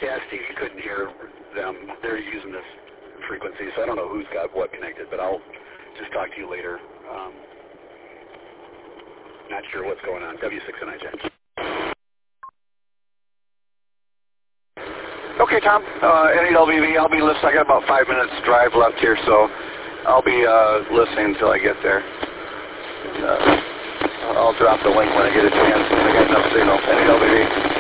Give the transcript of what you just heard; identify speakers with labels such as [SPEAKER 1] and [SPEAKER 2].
[SPEAKER 1] Yeah, Steve, you couldn't hear them. They're using this frequency, so I don't know who's got what connected, but I'll just talk to you later. Not sure what's going on. W6NI Jack.
[SPEAKER 2] Okay, Tom. NEWV, I'll be listening. I got about 5 minutes drive left here, so I'll be listening until I get there. I'll drop the link when I get a chance. I got enough signal. NEWV.